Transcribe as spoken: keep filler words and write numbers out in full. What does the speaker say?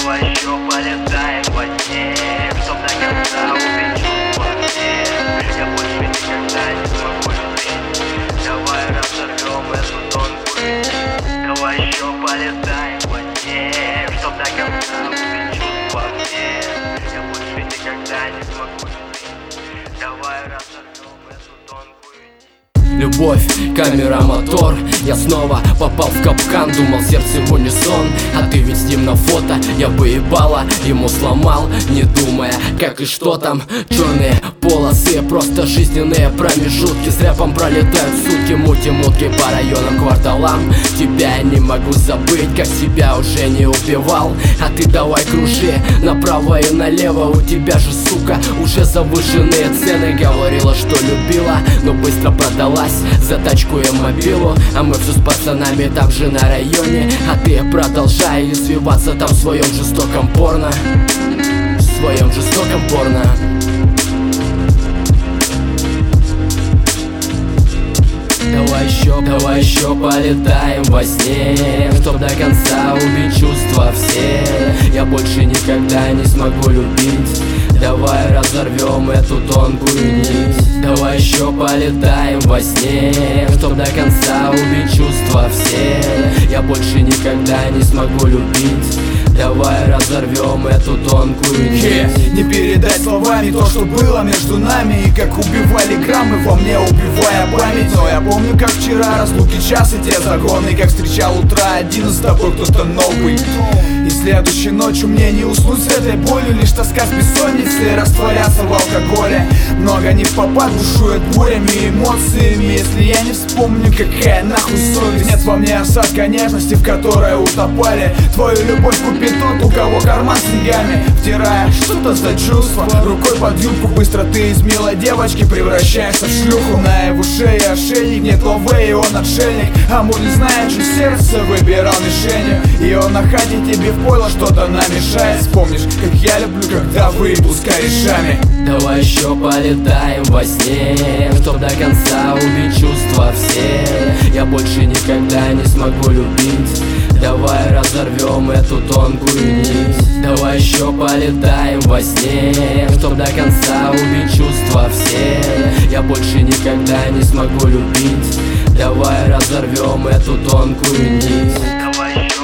Давай еще полетаем во сне, чтоб до конца убить чувства все. Я больше никогда не смогу любить. Давай разорвем эту тонкую нить. Давай еще полетаем во сне, чтоб до конца убить чувства все. Я больше никогда не смогу любить. Давай разорвем эту тонкую нить. Любовь, камера, мотор. Я снова попал в капкан. Думал, сердце в унисон, а ты ведь с ним на фото. Я бы ебало ему сломал, не думая, как и что там. Черные полосы, просто жизненные промежутки. С рэпом пролетают сутки, мутим утки по районам, кварталам. Тебя я не могу забыть, как себя уже не убивал. А ты давай кружи направо и налево. У тебя же, сука, уже завышенные цены. Говорила, что любила, но быстро продалась за тачку и мобилу. А мы все с пацанами там же на районе. А ты продолжай извиваться там в своем жестоком порно. В своем жестоком порно. Давай еще, давай еще полетаем во сне, чтоб до конца убить чувства все. Я больше никогда не смогу любить. Давай разорвем эту тонкую нить. Давай еще полетаем во сне, чтоб до конца убить чувства все. Я больше никогда не смогу любить. Давай разорвем эту тонкую нить. yeah. Не передать словами то, что было между нами. И как убивали граммы во мне, убивая память. Но я помню, как вчера разлуки час и те законы. Как встречал утра один, с тобой кто-то новый. И следующей ночью мне не уснуть с этой болью. Лишь тоска с бессонницей, растворяться в алкоголе. Много не в попад, бушует бурями и эмоциями. Если я не вспомню, какая нахуй совесть. Нет во мне осадка нежности, в которой утопали. Твою любовь купит тот, у кого карман с деньгами. Втирая что-то за чувство, рукой под юбку. Быстро ты из милой девочки превращаешься в шлюху. На его шее ошейник, нет ловы, и он отшельник. Амур не знает, что сердце выбирал мишенью. И он на хате тебе в пойло что-то намешает. Вспомнишь, как я люблю, когда выебу с корешами. Давай еще полетаем во сне, чтоб до конца убить чувства все. Я больше никогда не смогу любить. Давай разорвем эту тонкую нить. Давай еще полетаем во сне, чтоб до конца убить чувства все. Я больше никогда не смогу любить. Давай разорвем эту тонкую нить. Давай еще